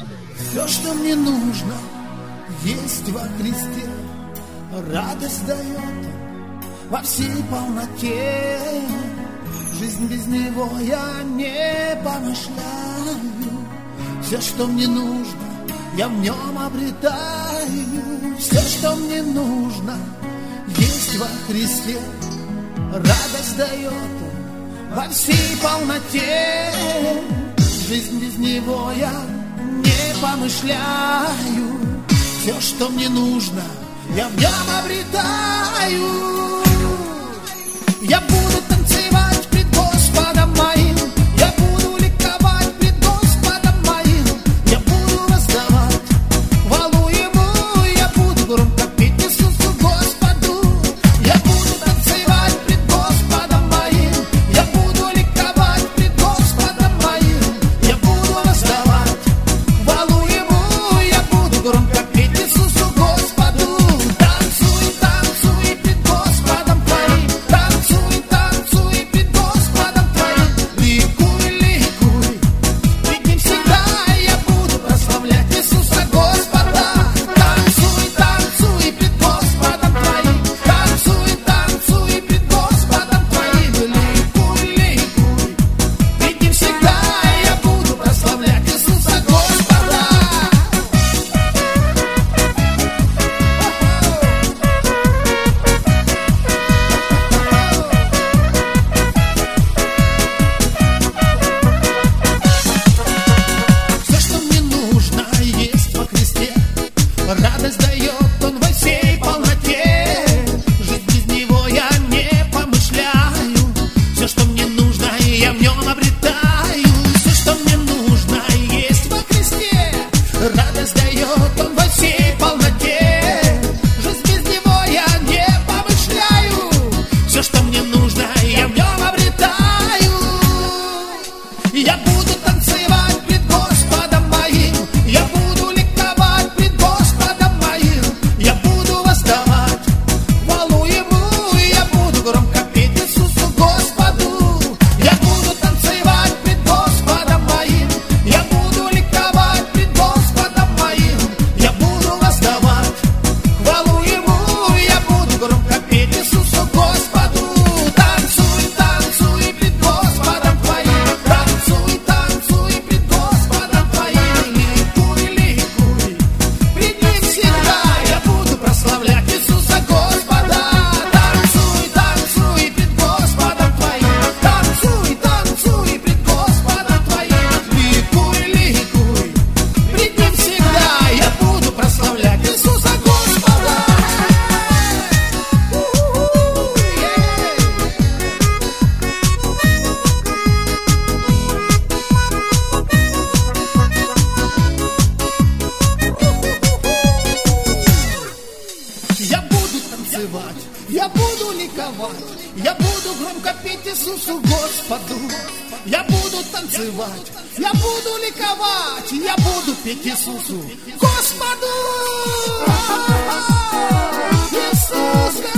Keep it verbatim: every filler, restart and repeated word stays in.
Все, что мне нужно, есть во Христе. Радость дает во всей полноте. Жизнь без Него я не помышляю. Все, что мне нужно, я в Нем обретаю. Все, что мне нужно, есть во Христе. Радость дает Он во всей полноте. Жизнь без Него я не помышляю. Все, что мне нужно, я в Нем обретаю. Я буду танцевать пред Господом моим. Я буду ликовать пред Господом моим. Я буду воздавать хвалу Ему. Я буду громко петь Иисусу Господу. Я буду танцевать пред Господом моим. Я буду ликовать пред Господом моим. Я буду воздавать хвалу Ему. Я буду громко петь Иисусу Господу. Танцуй, танцуй пред Господом твоим. Танцуй, танцуй пред Господом твоим. Ликуй, ликуй, пред Ним всегда я буду прославлять Иисуса Господа. Танцуй, танцуй пред Господом твоим. Танцуй, танцуй пред Господом твоим. Ликуй, ликуй, пред Ним всегда я буду прославлять Иисуса Господа. Все, что мне нужно, есть во Христе. Радость дает Он во всей полноте. Жить без Него я не помышляю. Все, что мне нужно, я в Нем обретаю. Все, что мне нужно, есть во Христе. Радость дает Он во всей полноте. Жизнь без Него я не помышляю. Все, что мне нужно, я в Нем обретаю. Я буду танцевать пред Господом моим. Я буду ликовать пред Господом моим. Я буду воздавать хвалу Ему. Я буду громко петь Иисусу Господу. Я буду танцевать пред Господом моим. Я буду ликовать пред Господом моим. Я буду воздавать хвалу Ему. Я буду громко петь Иисусу Господу. Танцуй, танцуй пред Господом твоим. Танцуй, танцуй пред Господом твоим. Ликуй, ликуй, пред Ним всегда я буду прославлять Иисуса Господа. Танцуй, танцуй пред Господом твоим. Танцуй, танцуй пред Господом твоим. Ликуй, ликуй, пред Ним всегда я буду прославлять Иисуса Господа. Я буду танцевать, я буду ликовать, я буду громко петь Иисусу Господу. Я буду танцевать, я буду ликовать, я буду петь Иисусу Господу. Иисус